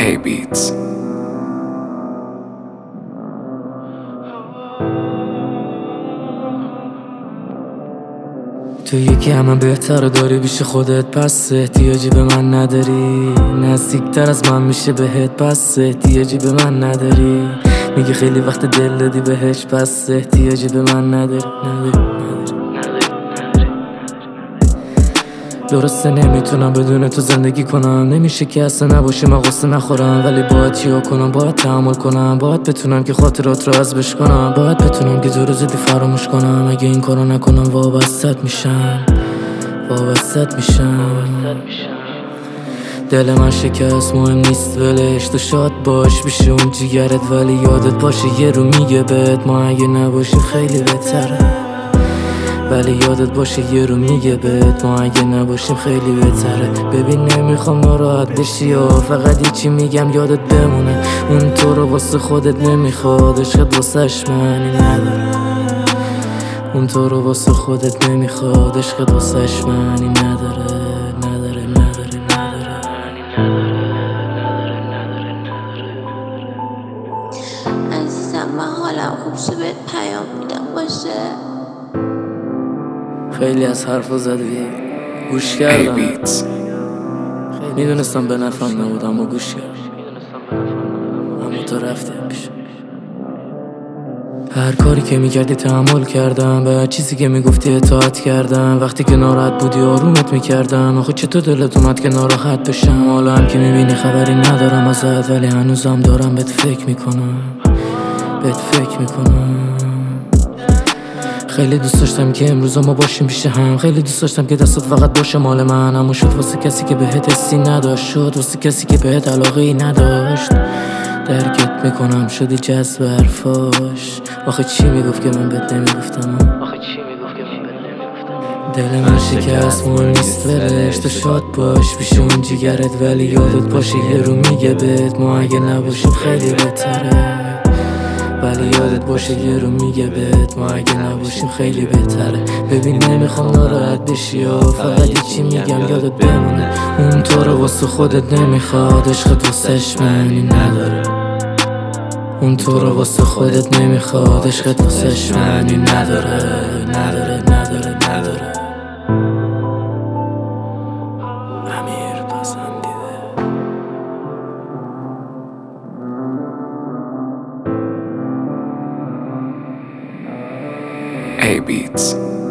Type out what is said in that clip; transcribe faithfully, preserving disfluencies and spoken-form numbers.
A Beats. تو یکی همه بهتر داری بیش خودت، پس احتیاجی به من نداری. نزدیکتر از من میشه بهت، پس احتیاجی به من نداری. میگی خیلی وقت دل دادی بهش، پس احتیاجی به من نداری. نداری. درسته نمیتونم بدون تو زندگی کنم، نمیشه که اصلا نباشی من غصه نخورم، ولی باید چیا کنم؟ باید تحمل کنم، باید بتونم که خاطرات رو از بش کنم، باید بتونم که تو رو زدی فراموش کنم. اگه این کارو نکنم وابستت میشم، وابستت میشم. دل من شکست، مهم نیست ولش، تو شاد باش بیشه اون جیگرت، ولی یادت باشه یه رو میگه بهت ما اگه نباشیم خیلی بهتره. ولی یادت باشه یه رو میگه بهت ما اگه نباشیم خیلی بهتره. ببین نمیخوام ناراحت بشی و فقط یه چی میگم یادت بمونه، اون تو رو واسه خودت نمیخواد، عشقت واسهش معنی نداره. اون تو رو واسه خودت نمیخواد، عشقت واسهش معنی نداره. نداره نداره نداره. عزیزم من حالم خوب شه بهت پیام میدم باشه؟ خیلی از حرفا زدی، گوش A کردم، Beats. میدونستم به نفعم نبود اما گوش کردم. اما تو رفتی پیش. هر کاری که میکردی تحمل کردم، به هر چیزی که میگفتی اطاعت کردم. وقتی که ناراحت بودی آرومت میکردم. آخه چطور دلت اومد که ناراحت بشم؟ حالا هم که میبینی خبری ندارم ازت، ولی هنوزم دارم بهت فکر میکنم، بهت فکر میکنم. خیلی دوست داشتم که امروز ما باشیم پیش هم، خیلی دوست داشتم که دستت فقط باشه مال من، اما شد واسه کسی که بهت حسی نداشت، شد واسه کسی که بهت علاقه ای نداشت. درکت میکنم شدی جذب حرفاش، آخه چی میگفت که من بهت نمیگفتم؟ آخه چی میگفت که من بهت نمیگفتم؟ دل من شکست، مهم نیست ولش، تو شاد باش بیشه اون جیگرت، ولی یادت باشه یه رو میگه بهت ما اگه نباشیم خیلی بهتره. ولی یادت باشه یه رو میگه بهت ما اگه نباشیم خیلی بهتره. ببین نمیخوام ناراحت بشی و فقط یه چی میگم یادت بمونه، اون تو رو واسه خودت نمیخواد، عشقت واسهش معنی نداره. اون تو رو واسه خودت نمیخواد، عشقت واسهش معنی نداره. نداره نداره نداره. امیر پسندیده. A Beats.